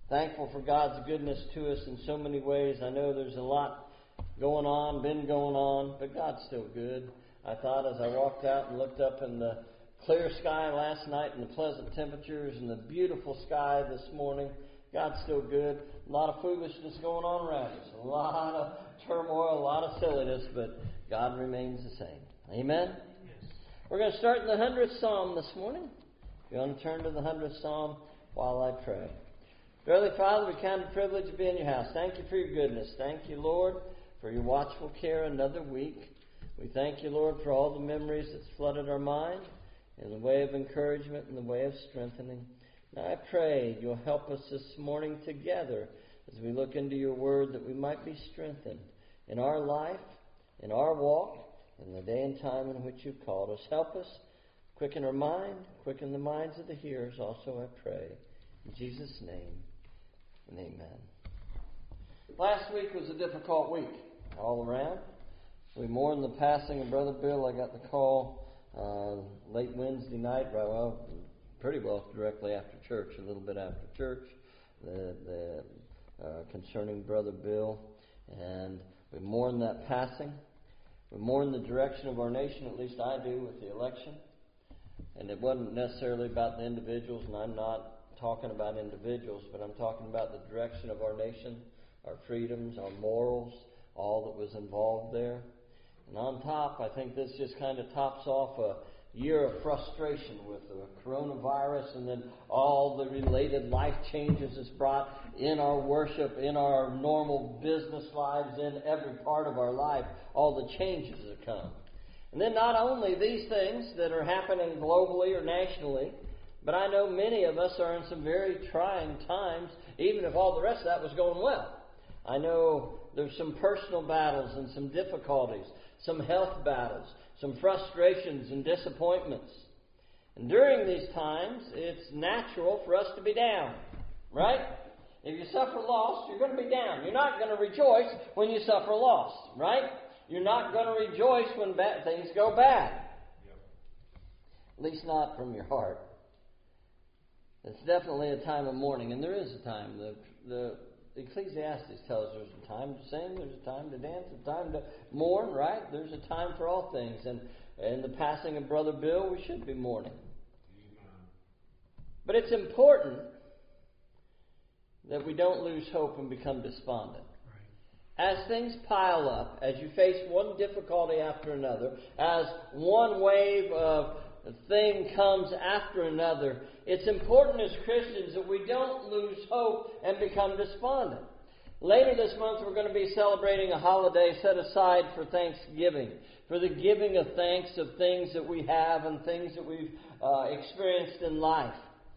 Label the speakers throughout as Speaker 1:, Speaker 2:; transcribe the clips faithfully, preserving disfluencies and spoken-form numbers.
Speaker 1: Thankful for God's goodness to us in so many ways. I know there's a lot going on, been going on, but God's still good. I thought as I walked out and looked up in the clear sky last night and the pleasant temperatures and the beautiful sky this morning, God's still good. A lot of foolishness going on around us. A lot of turmoil, a lot of silliness, but God remains the same. Amen? Yes. We're going to start in the hundredth Psalm this morning. We're going to turn to the hundredth Psalm while I pray. Dearly Father, we count the privilege of being in your house. Thank you for your goodness. Thank you, Lord, for your watchful care another week. We thank you, Lord, for all the memories that's flooded our mind in the way of encouragement, in the way of strengthening. Now I pray you'll help us this morning together as we look into your word, that we might be strengthened in our life, in our walk, in the day and time in which you've called us. Help us, quicken our mind, quicken the minds of the hearers also, I pray. In Jesus' name, and amen. Last week was a difficult week all around. We mourned the passing of Brother Bill. I got the call uh, late Wednesday night, well, pretty well directly after church, a little bit after church, the, the uh, concerning Brother Bill. And we mourn that passing. We mourn the direction of our nation, at least I do, with the election. And it wasn't necessarily about the individuals, and I'm not talking about individuals, but I'm talking about the direction of our nation, our freedoms, our morals, all that was involved there. And on top, I think this just kind of tops off a year of frustration with the coronavirus and then all the related life changes it's brought in our worship, in our normal business lives, in every part of our life, all the changes that come. And then not only these things that are happening globally or nationally, but I know many of us are in some very trying times, even if all the rest of that was going well. I know there's some personal battles and some difficulties, some health battles, some frustrations and disappointments. And during these times, it's natural for us to be down, right? If you suffer loss, you're going to be down. You're not going to rejoice when you suffer loss, right? You're not going to rejoice when bad things go bad. Yep. At least not from your heart. It's definitely a time of mourning, and there is a time. The, the Ecclesiastes tells us there's a time to sing, there's a time to dance, a time to mourn, right? There's a time for all things. And in the passing of Brother Bill, we should be mourning. But it's important that we don't lose hope and become despondent. As things pile up, as you face one difficulty after another, as one wave of thing comes after another, it's important as Christians that we don't lose hope and become despondent. Later this month, we're going to be celebrating a holiday set aside for Thanksgiving, for the giving of thanks of things that we have and things that we've uh, experienced in life.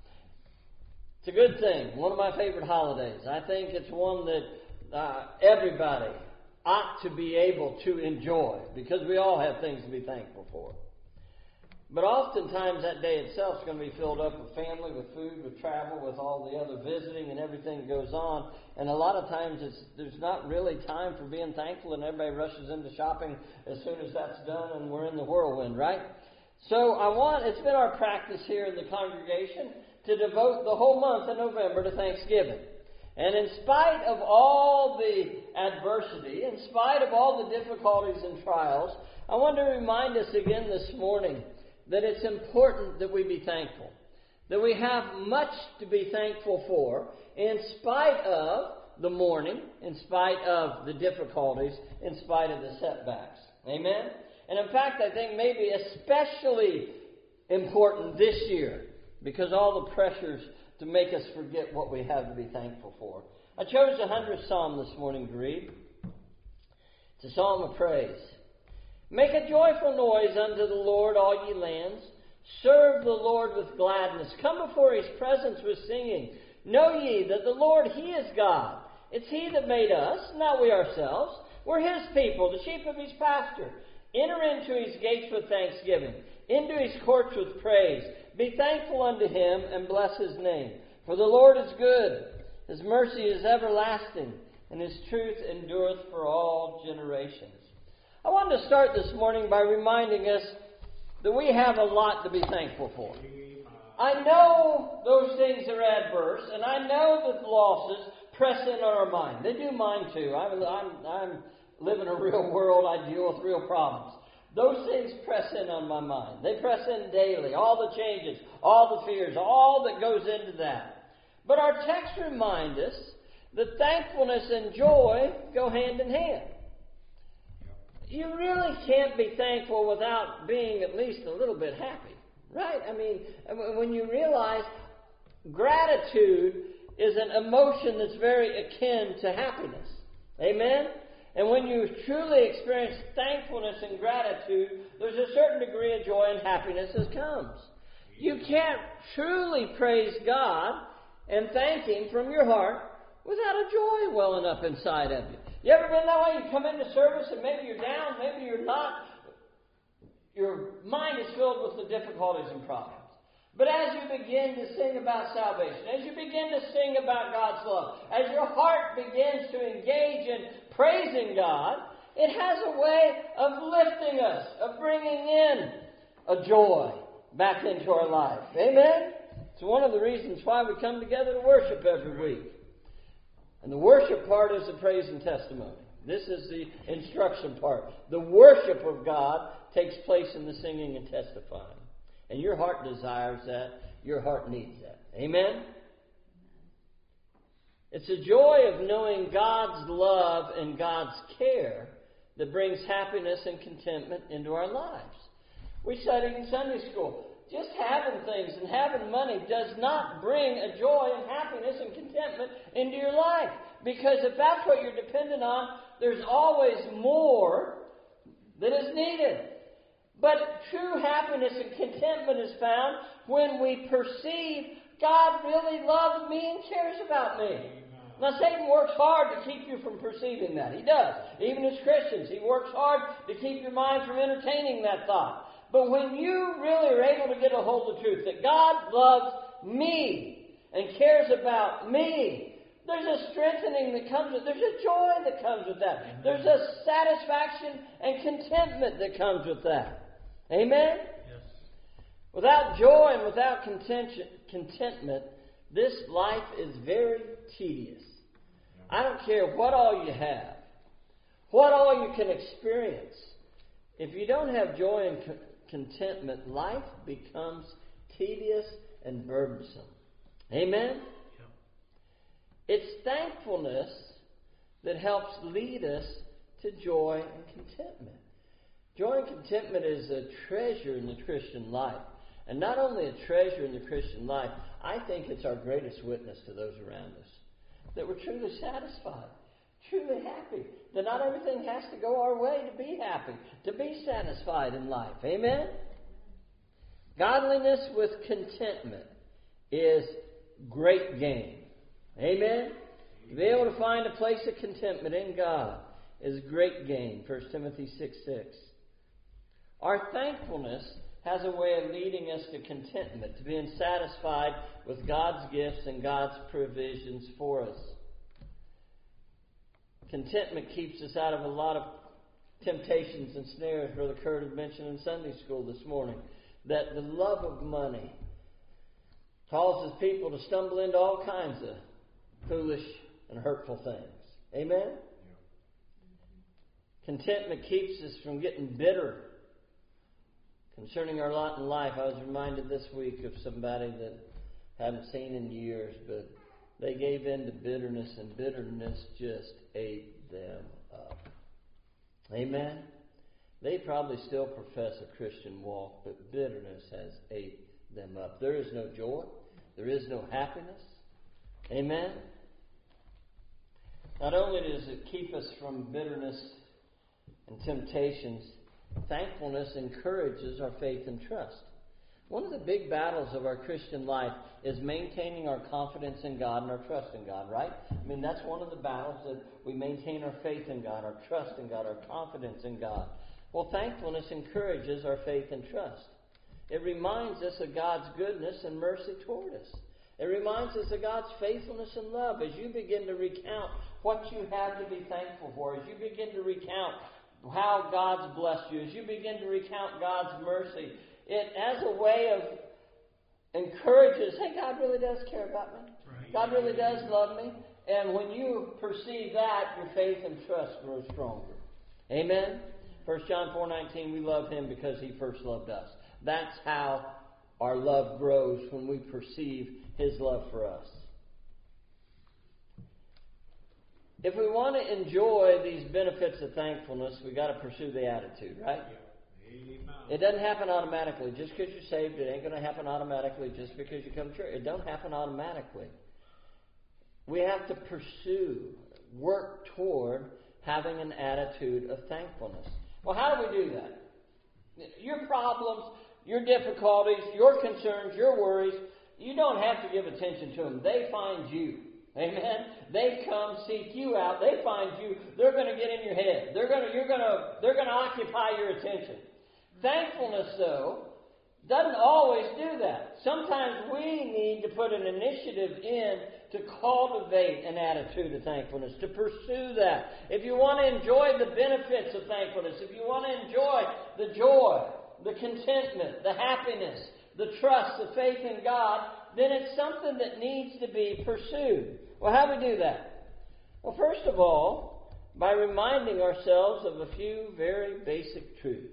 Speaker 1: It's a good thing. One of my favorite holidays. I think it's one that uh, everybody ought to be able to enjoy, because we all have things to be thankful for. But oftentimes that day itself is going to be filled up with family, with food, with travel, with all the other visiting and everything that goes on. And a lot of times it's, there's not really time for being thankful, and everybody rushes into shopping as soon as that's done and we're in the whirlwind, right? So I want, it's been our practice here in the congregation to devote the whole month of November to Thanksgiving. And in spite of all the adversity, in spite of all the difficulties and trials, I want to remind us again this morning that it's important that we be thankful, that we have much to be thankful for in spite of the mourning, in spite of the difficulties, in spite of the setbacks. Amen? And in fact, I think maybe especially important this year, because all the pressures to make us forget what we have to be thankful for. I chose the hundredth Psalm this morning to read. It's a psalm of praise. Make a joyful noise unto the Lord, all ye lands. Serve the Lord with gladness. Come before his presence with singing. Know ye that the Lord, he is God. It's he that made us, not we ourselves. We're his people, the sheep of his pasture. Enter into his gates with thanksgiving, into his courts with praise. Be thankful unto him, and bless his name. For the Lord is good. His mercy is everlasting, and his truth endureth for all generations. I wanted to start this morning by reminding us that we have a lot to be thankful for. I know those things are adverse, and I know that losses press in on our mind. They do mine too. I'm, I'm, I'm living a real world. I deal with real problems. Those things press in on my mind. They press in daily. All the changes, all the fears, all that goes into that. But our texts remind us that thankfulness and joy go hand in hand. You really can't be thankful without being at least a little bit happy, right? I mean, when you realize gratitude is an emotion that's very akin to happiness. Amen? And when you truly experience thankfulness and gratitude, there's a certain degree of joy and happiness that comes. You can't truly praise God and thank Him from your heart without a joy welling up inside of you. You ever been that way? You come into service and maybe you're down, maybe you're not. Your mind is filled with the difficulties and problems. But as you begin to sing about salvation, as you begin to sing about God's love, as your heart begins to engage in praising God, it has a way of lifting us, of bringing in a joy back into our life. Amen? It's one of the reasons why we come together to worship every week. And the worship part is the praise and testimony. This is the instruction part. The worship of God takes place in the singing and testifying. And your heart desires that. Your heart needs that. Amen? It's a joy of knowing God's love and God's care that brings happiness and contentment into our lives. We studied in Sunday school. Just having things and having money does not bring a joy and happiness and contentment into your life. Because if that's what you're dependent on, there's always more that is needed. But true happiness and contentment is found when we perceive God really loves me and cares about me. Now, Satan works hard to keep you from perceiving that. He does. Even as Christians, he works hard to keep your mind from entertaining that thought. But when you really are able to get a hold of the truth that God loves me and cares about me, there's a strengthening that comes with it. There's a joy that comes with that. There's a satisfaction and contentment that comes with that. Amen?
Speaker 2: Yes.
Speaker 1: Without joy and without contentment, this life is very tedious. I don't care what all you have, what all you can experience. If you don't have joy and co- contentment, life becomes tedious and burdensome. Amen?
Speaker 2: Yeah.
Speaker 1: It's thankfulness that helps lead us to joy and contentment. Joy and contentment is a treasure in the Christian life. And not only a treasure in the Christian life, I think it's our greatest witness to those around us. That we're truly satisfied, truly happy. That not everything has to go our way to be happy, to be satisfied in life. Amen? Godliness with contentment is great gain. Amen? To be able to find a place of contentment in God is great gain. First Timothy six six. Our thankfulness has a way of leading us to contentment, to being satisfied with God's gifts and God's provisions for us. Contentment keeps us out of a lot of temptations and snares Brother Kurt had mentioned in Sunday school this morning. That the love of money causes people to stumble into all kinds of foolish and hurtful things. Amen? Yeah. Contentment keeps us from getting bitter concerning our lot in life. I was reminded this week of somebody that I hadn't seen in years, but they gave in to bitterness, and bitterness just ate them up. Amen? They probably still profess a Christian walk, but bitterness has ate them up. There is no joy. There is no happiness. Amen? Not only does it keep us from bitterness and temptations, thankfulness encourages our faith and trust. One of the big battles of our Christian life is maintaining our confidence in God and our trust in God, right? I mean, that's one of the battles, that we maintain our faith in God, our trust in God, our confidence in God. Well, thankfulness encourages our faith and trust. It reminds us of God's goodness and mercy toward us. It reminds us of God's faithfulness and love as you begin to recount what you have to be thankful for, as you begin to recount how God's blessed you, as you begin to recount God's mercy. It, as a way of encourages, hey, God really does care about me.
Speaker 2: Right.
Speaker 1: God really does love me. And when you perceive that, your faith and trust grow stronger. Amen? First John four nineteen, we love Him because He first loved us. That's how our love grows, when we perceive His love for us. If we want to enjoy these benefits of thankfulness, we've got to pursue the attitude, right? It doesn't happen automatically. Just because you're saved, it ain't going to happen automatically just because you come to church. It don't happen automatically. We have to pursue, work toward having an attitude of thankfulness. Well, how do we do that? Your problems, your difficulties, your concerns, your worries, you don't have to give attention to them. They find you. Amen. They come seek you out. They find you. They're going to get in your head. They're going to. You're going to. They're going to occupy your attention. Thankfulness, though, doesn't always do that. Sometimes we need to put an initiative in to cultivate an attitude of thankfulness, to pursue that. If you want to enjoy the benefits of thankfulness, if you want to enjoy the joy, the contentment, the happiness, the trust, the faith in God, then it's something that needs to be pursued. Well, how do we do that? Well, first of all, by reminding ourselves of a few very basic truths.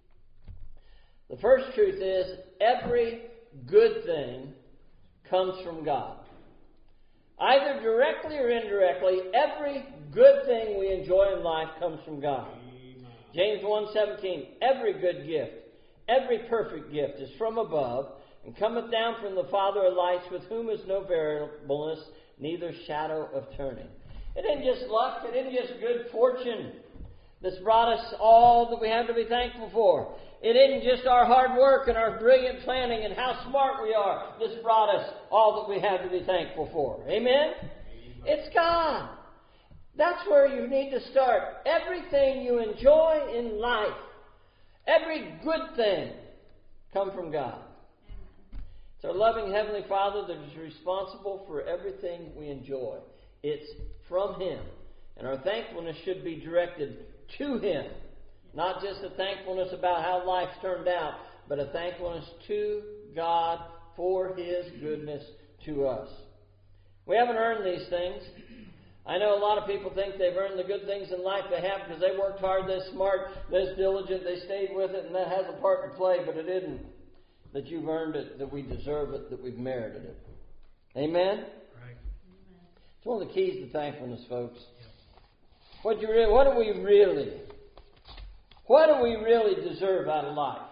Speaker 1: The first truth is, every good thing comes from God. Either directly or indirectly, every good thing we enjoy in life comes from God. Amen. James one seventeen, every good gift, every perfect gift is from above, and cometh down from the Father of lights, with whom is no variableness, neither shadow of turning. It isn't just luck, it isn't just good fortune that's brought us all that we have to be thankful for. It isn't just our hard work and our brilliant planning and how smart we are that's brought us all that we have to be thankful for. Amen? Amen. It's God. That's where you need to start. Everything you enjoy in life, every good thing, come from God. It's our loving Heavenly Father that is responsible for everything we enjoy. It's from Him. And our thankfulness should be directed to Him. Not just a thankfulness about how life's turned out, but a thankfulness to God for His goodness to us. We haven't earned these things. I know a lot of people think they've earned the good things in life. They have, because they worked hard, they're smart, they're diligent, they stayed with it, and that has a part to play, but it isn't that you've earned it, that we deserve it, that we've merited it. Amen?
Speaker 2: Right.
Speaker 1: It's one of the keys to thankfulness, folks. What, you re- what do we really... What do we really deserve out of life?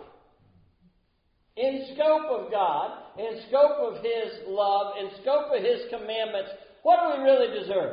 Speaker 1: In scope of God, in scope of His love, in scope of His commandments, what do we really deserve?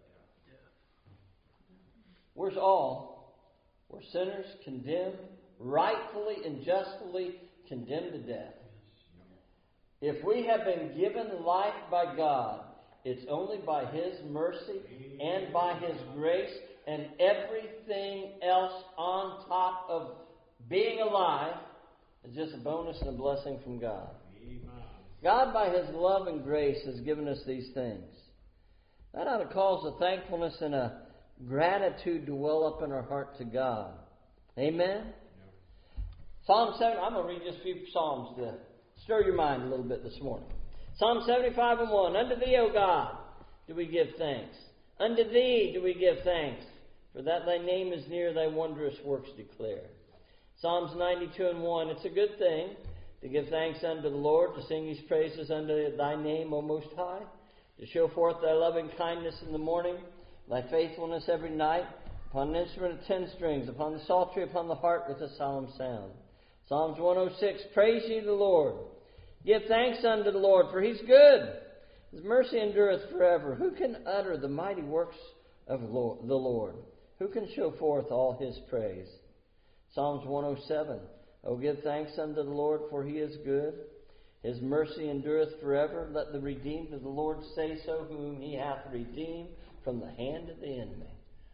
Speaker 1: We're all, we're sinners, condemned, rightfully and justly condemned to death. If we have been given life by God, it's only by His mercy and by His grace, and everything else on top of being alive is just a bonus and a blessing from God. Amen. God, by His love and grace, has given us these things. That ought to cause a thankfulness and a gratitude to well up in our heart to God. Amen? Yeah. Psalm seven, I'm going to read just a few Psalms to stir your mind a little bit this morning. Psalm seventy-five and one, Unto Thee, O God, do we give thanks. Unto Thee do we give thanks. For that Thy name is near, Thy wondrous works declare. Psalms ninety-two and one, It's a good thing to give thanks unto the Lord, to sing His praises unto Thy name, O Most High, to show forth Thy loving kindness in the morning, Thy faithfulness every night, upon an instrument of ten strings, upon the psaltery, upon the harp with a solemn sound. Psalms one oh six, Praise ye the Lord. Give thanks unto the Lord, for He's good. His mercy endureth forever. Who can utter the mighty works of the Lord? Who can show forth all His praise? Psalms one oh seven. O give thanks unto the Lord, for He is good. His mercy endureth forever. Let the redeemed of the Lord say so, whom He hath redeemed from the hand of the enemy.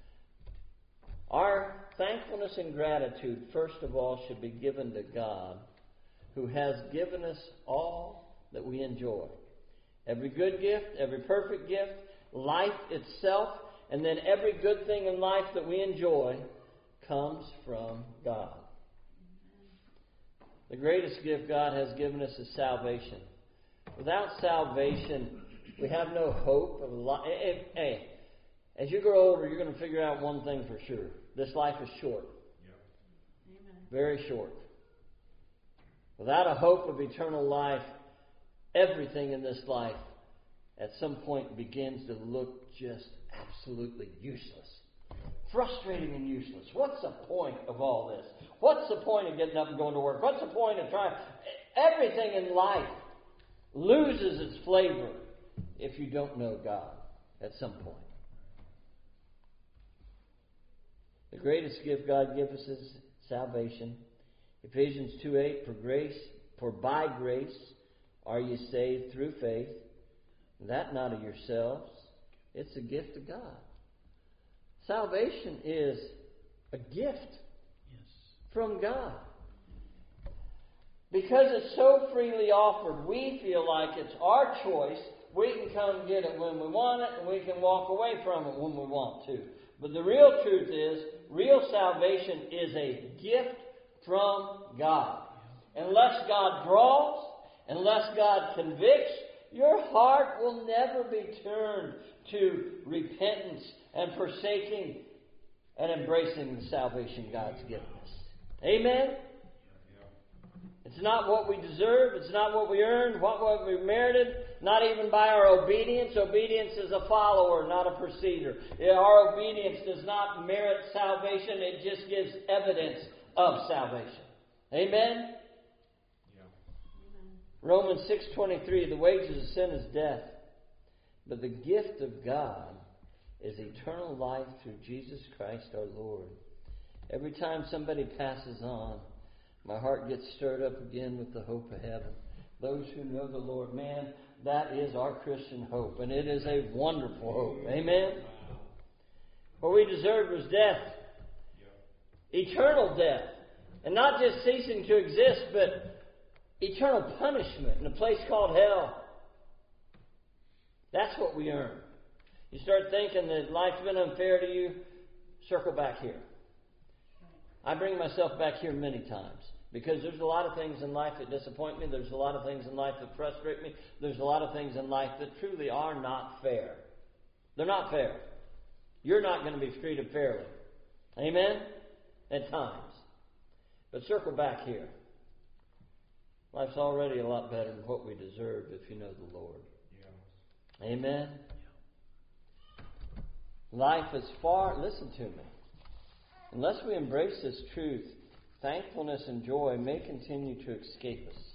Speaker 1: Our thankfulness and gratitude, first of all, should be given to God, who has given us all that we enjoy. Every good gift, every perfect gift, life itself, and then every good thing in life that we enjoy comes from God. The greatest gift God has given us is salvation. Without salvation, we have no hope of life. Hey, as you grow older, you're going to figure out one thing for sure. This life is short.
Speaker 2: Yep.
Speaker 1: Very short. Without a hope of eternal life, everything in this life at some point begins to look just absolutely useless. Frustrating and useless. What's the point of all this? What's the point of getting up and going to work? What's the point of trying? Everything in life loses its flavor if you don't know God at some point. The greatest gift God gives us is salvation. Ephesians two eight, for grace, for by grace are you saved through faith, that not of yourselves, it's a gift of God. Salvation is a gift
Speaker 2: yes.
Speaker 1: from God. Because it's so freely offered, we feel like it's our choice. We can come get it when we want it, and we can walk away from it when we want to. But the real truth is, real salvation is a gift from God. Unless God draws, unless God convicts, your heart will never be turned to repentance and forsaking and embracing the salvation God's given us. Amen? It's not what we deserve. It's not what we earned, what, what we merited, not even by our obedience. Obedience is a follower, not a procedure. Our obedience does not merit salvation. It just gives evidence of salvation. Amen?
Speaker 2: Yeah.
Speaker 1: Romans six twenty-three, the wages of sin is death, but the gift of God is eternal life through Jesus Christ our Lord. Every time somebody passes on, my heart gets stirred up again with the hope of heaven. Those who know the Lord, man, that is our Christian hope, and it is a wonderful hope. Amen? What we deserved was death. Eternal death. And not just ceasing to exist, but eternal punishment in a place called hell. That's what we earn. You start thinking that life's been unfair to you, circle back here. I bring myself back here many times. Because there's a lot of things in life that disappoint me. There's a lot of things in life that frustrate me. There's a lot of things in life that truly are not fair. They're not fair. You're not going to be treated fairly. Amen? At times. But circle back here. Life's already a lot better than what we deserve if you know the Lord. Yeah. Amen? Yeah. Life is far... Listen to me. Unless we embrace this truth, thankfulness and joy may continue to escape us.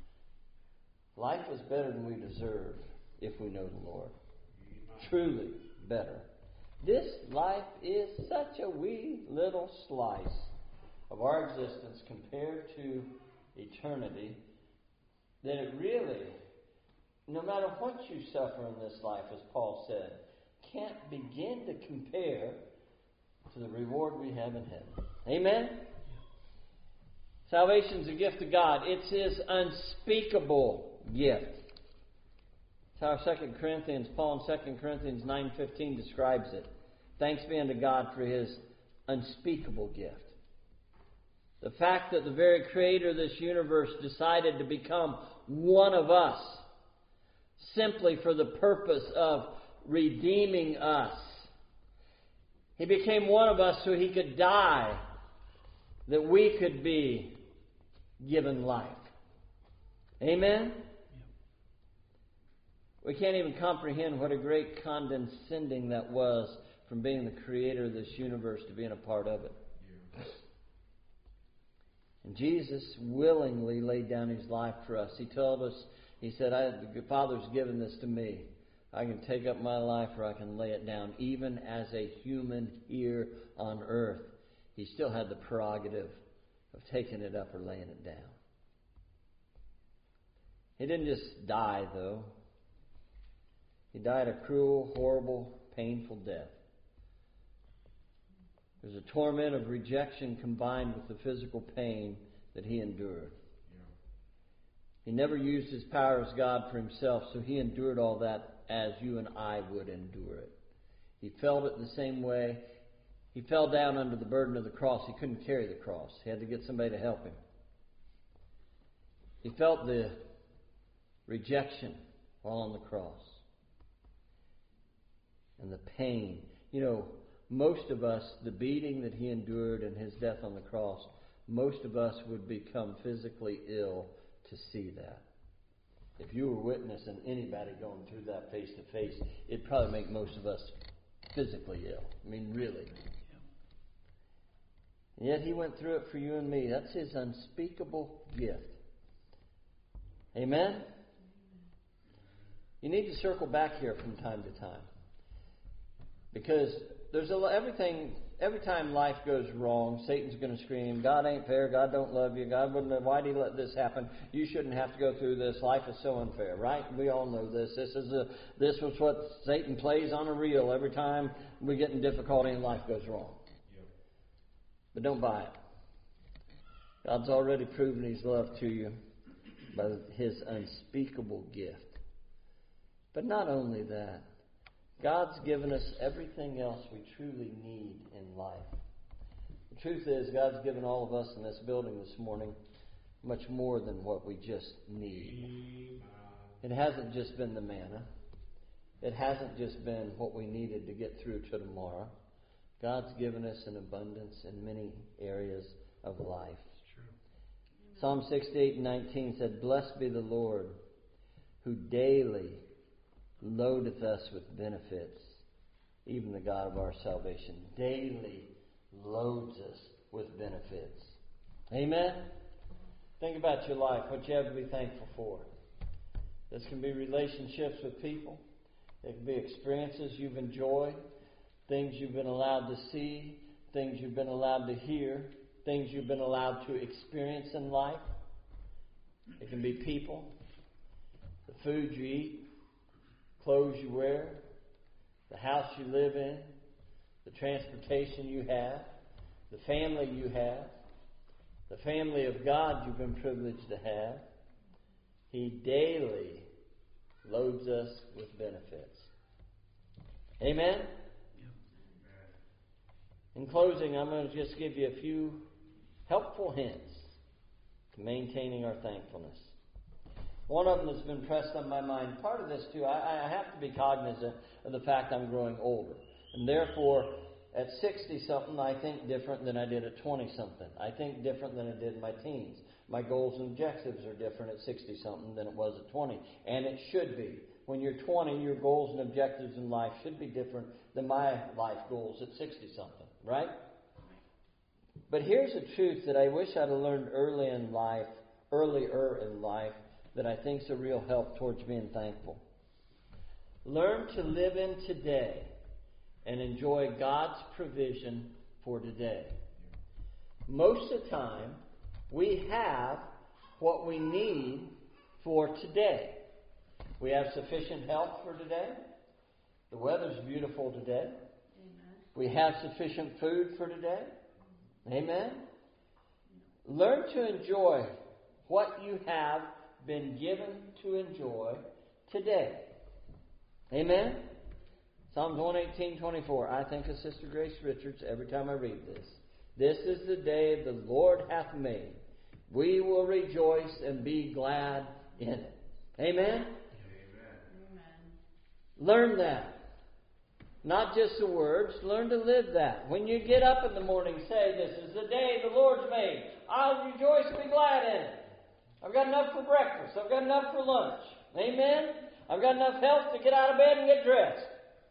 Speaker 1: Life is better than we deserve if we know the Lord. Truly better. This life is such a wee little slice of our existence compared to eternity that it really, no matter what you suffer in this life, as Paul said, can't begin to compare to the reward we have in heaven. Amen? Salvation is a gift of God. It's His unspeakable gift. That's how Second Corinthians, Paul in Second Corinthians nine fifteen describes it. Thanks be unto God for His unspeakable gift. The fact that the very Creator of this universe decided to become one of us simply for the purpose of redeeming us. He became one of us so He could die, that we could be given life. Amen? We can't even comprehend what a great condescending that was from being the creator of this universe to being a part of it. And Jesus willingly laid down His life for us. He told us, He said, I, the Father's given this to me. I can take up my life or I can lay it down. Even as a human here on earth, He still had the prerogative of taking it up or laying it down. He didn't just die, though. He died a cruel, horrible, painful death. There's a torment of rejection combined with the physical pain that He endured. Yeah. He never used His power as God for Himself, so He endured all that as you and I would endure it. He felt it the same way. He fell down under the burden of the cross. He couldn't carry the cross. He had to get somebody to help him. He felt the rejection while on the cross, and the pain. You know, most of us, the beating that he endured and his death on the cross, most of us would become physically ill to see that. If you were witnessing anybody going through that face to face, it'd probably make most of us physically ill. I mean, really. And yet he went through it for you and me. That's his unspeakable gift. Amen? You need to circle back here from time to time. Because there's a, everything, every time life goes wrong, Satan's going to scream, God ain't fair, God don't love you, God wouldn't, why did he let this happen? You shouldn't have to go through this, life is so unfair, right? We all know this. This is a, this was what Satan plays on a reel every time we get in difficulty and life goes wrong. Yep. But don't buy it. God's already proven his love to you by his unspeakable gift. But not only that, God's given us everything else we truly need in life. The truth is, God's given all of us in this building this morning much more than what we just need. It hasn't just been the manna. It hasn't just been what we needed to get through to tomorrow. God's given us an abundance in many areas of life.
Speaker 2: True.
Speaker 1: Psalm sixty-eight and nineteen said, Blessed be the Lord, who daily loadeth us with benefits, even the God of our salvation daily loads us with benefits. Amen? Think about your life, what you have to be thankful for. This can be relationships with people. It can be experiences you've enjoyed, things you've been allowed to see, things you've been allowed to hear, things you've been allowed to experience in life. It can be people, the food you eat, clothes you wear, the house you live in, the transportation you have, the family you have, the family of God you've been privileged to have. He daily loads us with benefits. Amen? In closing, I'm going to just give you a few helpful hints to maintaining our thankfulness. One of them that's been pressed on my mind. Part of this, too, I, I have to be cognizant of the fact I'm growing older. And therefore, at sixty-something, I think different than I did at twenty-something. I think different than I did in my teens. My goals and objectives are different at sixty-something than it was at twenty. And it should be. When you're twenty, your goals and objectives in life should be different than my life goals at sixty-something. Right? But here's a truth that I wish I'd have learned early in life, earlier in life, that I think is a real help towards being thankful. Learn to live in today and enjoy God's provision for today. Most of the time, we have what we need for today. We have sufficient health for today. The weather's beautiful today. Amen. We have sufficient food for today. Amen. Learn to enjoy what you have been given to enjoy today. Amen? Psalms one eighteen twenty-four. I think of Sister Grace Richards every time I read this. This is the day the Lord hath made. We will rejoice and be glad in it. Amen? Amen. Learn that. Not just the words. Learn to live that. When you get up in the morning, say, this is the day the Lord's made. I'll rejoice and be glad in it. I've got enough for breakfast. I've got enough for lunch. Amen? I've got enough health to get out of bed and get dressed.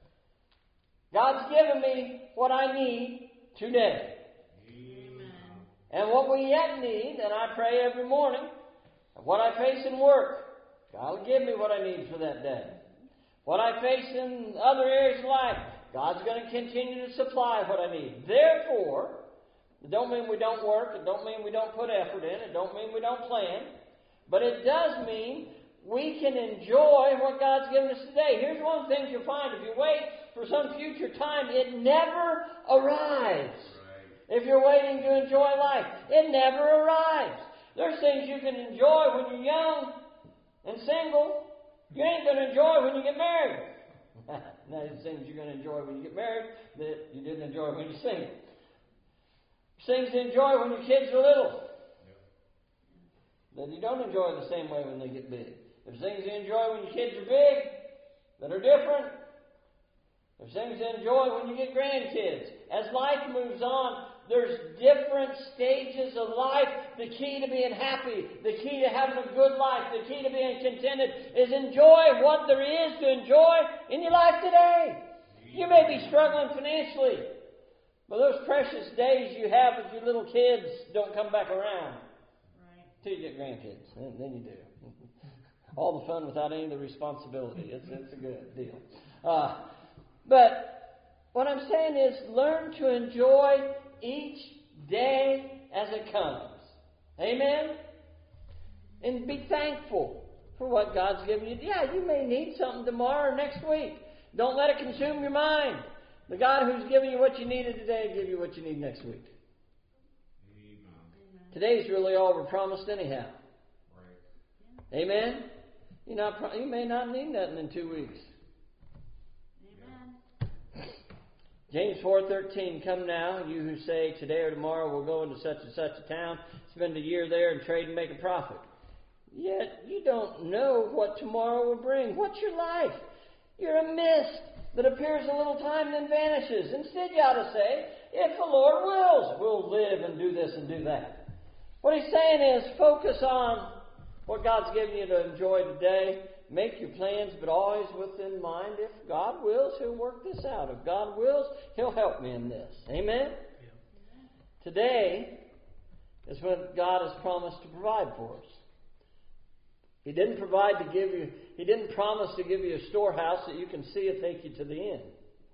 Speaker 1: God's given me what I need today. Amen. And what we yet need, and I pray every morning, what I face in work, God will give me what I need for that day. What I face in other areas of life, God's going to continue to supply what I need. Therefore, it don't mean we don't work. It don't mean we don't put effort in. It don't mean we don't plan. But it does mean we can enjoy what God's given us today. Here's one of the things you'll find. If you wait for some future time, it never arrives. Right. If you're waiting to enjoy life, it never arrives. There's things you can enjoy when you're young and single. You ain't going to enjoy when you get married. There's things you're going to enjoy when you get married that you didn't enjoy when you're single. Things to enjoy when your kids are little that you don't enjoy the same way when they get big. There's things you enjoy when your kids are big that are different. There's things you enjoy when you get grandkids. As life moves on, there's different stages of life. The key to being happy, the key to having a good life, the key to being contented is enjoy what there is to enjoy in your life today. You may be struggling financially, but those precious days you have with your little kids don't come back around right. Till you get grandkids. Then, then you do. All the fun without any of the responsibility. It's, it's a good deal. Uh, but what I'm saying is learn to enjoy each day as it comes. Amen? And be thankful for what God's given you. Yeah, you may need something tomorrow or next week. Don't let it consume your mind. The God who's giving you what you needed today will give you what you need next week. Amen. Today's really all we're promised anyhow. Right. Amen? You're not, you may not need nothing in two weeks. Amen. James four thirteen, come now, you who say, today or tomorrow we'll go into such and such a town, spend a year there and trade and make a profit. Yet you don't know what tomorrow will bring. What's your life? You're a mist that appears a little time and then vanishes. Instead, you ought to say, if the Lord wills, we'll live and do this and do that. What he's saying is, focus on what God's given you to enjoy today. Make your plans, but always within mind, if God wills, He'll work this out. If God wills, He'll help me in this. Amen? Yeah. Today is what God has promised to provide for us. He didn't provide to give you, He didn't promise to give you a storehouse that you can see it take you to the end.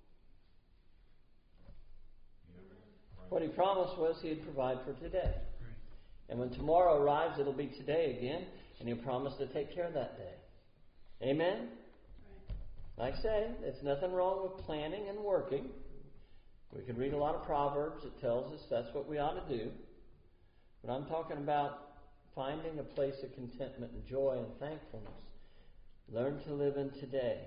Speaker 1: What He promised was He'd provide for today. And when tomorrow arrives, it'll be today again, and He'll promise to take care of that day. Amen? Like I say, there's nothing wrong with planning and working. We can read a lot of Proverbs that tells us that's what we ought to do. But I'm talking about finding a place of contentment and joy and thankfulness. Learn to live in today.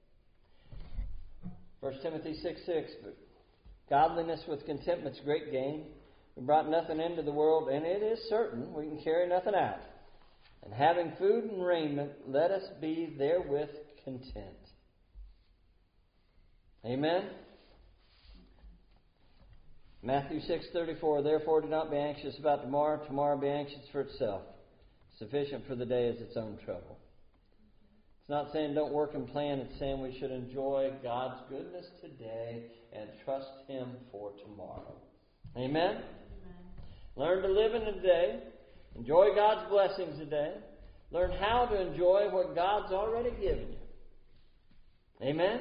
Speaker 1: First Timothy six six, but godliness with contentment is great gain. We brought nothing into the world, and it is certain we can carry nothing out. And having food and raiment, let us be therewith content. Amen? Matthew six thirty-four, therefore do not be anxious about tomorrow. Tomorrow be anxious for itself. Sufficient for the day is its own trouble. It's not saying don't work and plan. It's saying we should enjoy God's goodness today and trust Him for tomorrow. Amen? Amen. Learn to live in the day. Enjoy God's blessings today. Learn how to enjoy what God's already given you. Amen?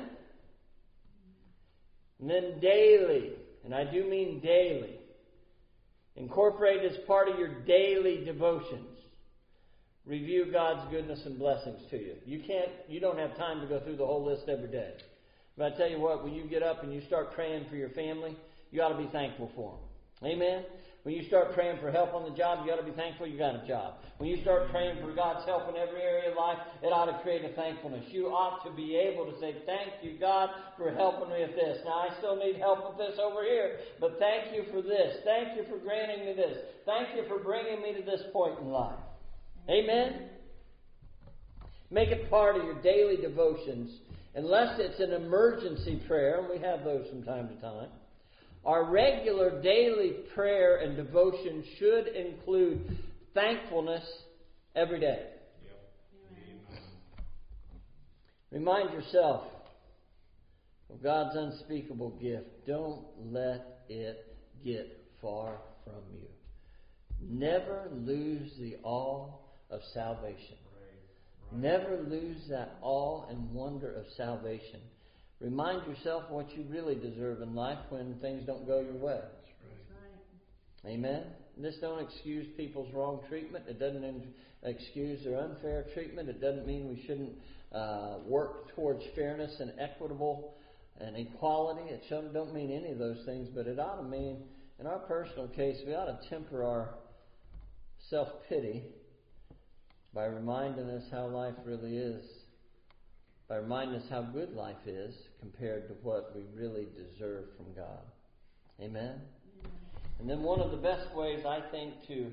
Speaker 1: And then daily, and I do mean daily, incorporate as part of your daily devotions. Review God's goodness and blessings to you. You can't, you don't have time to go through the whole list every day. But I tell you what, when you get up and you start praying for your family, you ought to be thankful for them. Amen? When you start praying for help on the job, you ought to be thankful you got a job. When you start praying for God's help in every area of life, it ought to create a thankfulness. You ought to be able to say, thank you, God, for helping me with this. Now, I still need help with this over here, but thank you for this. Thank you for granting me this. Thank you for bringing me to this point in life. Amen? Make it part of your daily devotions, unless it's an emergency prayer, and we have those from time to time. Our regular daily prayer and devotion should include thankfulness every day. Yep. Remind yourself of God's unspeakable gift. Don't let it get far from you. Never lose the awe of salvation. Right. Right. Never lose that awe and wonder of salvation. Remind yourself what you really deserve in life when things don't go your way. That's right. Amen? This don't excuse people's wrong treatment. It doesn't excuse their unfair treatment. It doesn't mean we shouldn't uh, work towards fairness and equitable and equality. It don't mean any of those things, but it ought to mean, in our personal case, we ought to temper our self-pity by reminding us how life really is. By reminding us how good life is compared to what we really deserve from God. Amen? And then one of the best ways, I think, to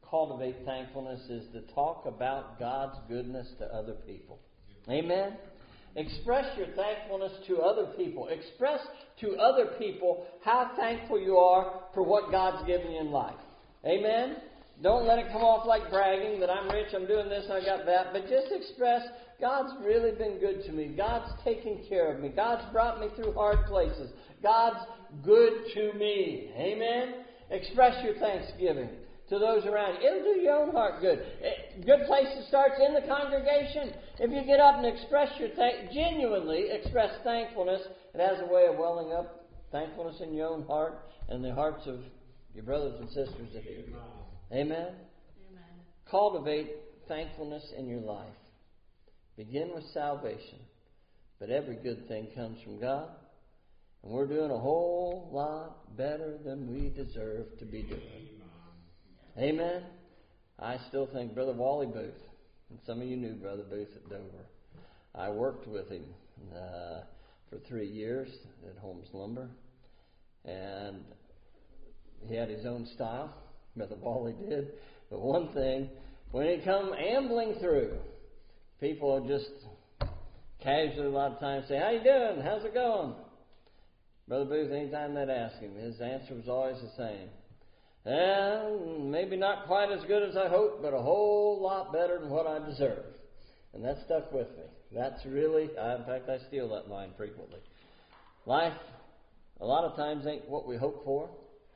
Speaker 1: cultivate thankfulness is to talk about God's goodness to other people. Amen? Express your thankfulness to other people. Express to other people how thankful you are for what God's given you in life. Amen? Don't let it come off like bragging that I'm rich, I'm doing this, I got that. But just express, God's really been good to me. God's taken care of me. God's brought me through hard places. God's good to me. Amen? Express your thanksgiving to those around you. It'll do your own heart good. Good place to start in the congregation. If you get up and express your thank, genuinely express thankfulness, it has a way of welling up thankfulness in your own heart and the hearts of your brothers and sisters that hear you. Amen? Amen. Cultivate thankfulness in your life. Begin with salvation. But every good thing comes from God. And we're doing a whole lot better than we deserve to be doing. Amen? I still think Brother Wally Booth, and some of you knew Brother Booth at Dover. I worked with him uh, for three years at Holmes Lumber. And he had his own style. Brother Wally did. But one thing, when he come ambling through, people just casually a lot of times say, "How you doing? How's it going?" Brother Booth, anytime they'd ask him, his answer was always the same. "Well, maybe not quite as good as I hoped, but a whole lot better than what I deserve." And that stuck with me. That's really, I, in fact, I steal that line frequently. Life, a lot of times, ain't what we hope for.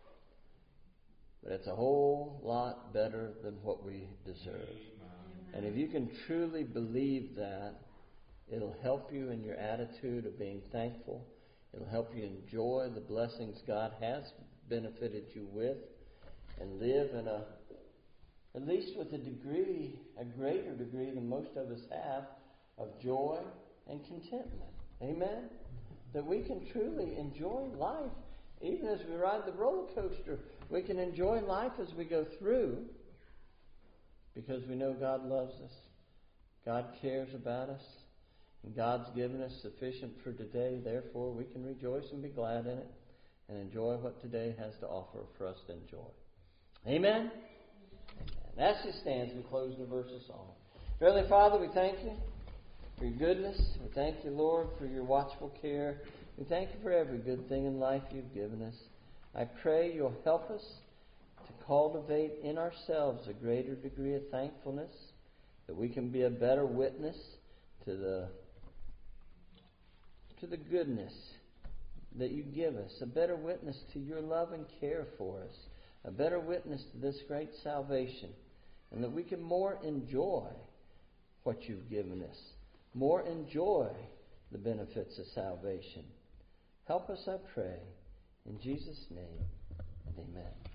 Speaker 1: But it's a whole lot better than what we deserve. Amen. And if you can truly believe that, it'll help you in your attitude of being thankful. It'll help you enjoy the blessings God has benefited you with and live in a, at least with a degree, a greater degree than most of us have, of joy and contentment. Amen? That we can truly enjoy life. Even as we ride the roller coaster, we can enjoy life as we go through because we know God loves us. God cares about us. And God's given us sufficient for today. Therefore, we can rejoice and be glad in it and enjoy what today has to offer for us to enjoy. Amen? Amen. As it stands, we close the verse of song. Heavenly Father, we thank you for your goodness. We thank you, Lord, for your watchful care. We thank you for every good thing in life you've given us. I pray you'll help us to cultivate in ourselves a greater degree of thankfulness, that we can be a better witness to the to the goodness that you give us, a better witness to your love and care for us, a better witness to this great salvation, and that we can more enjoy what you've given us, more enjoy the benefits of salvation. Help us, I pray, in Jesus' name, and amen.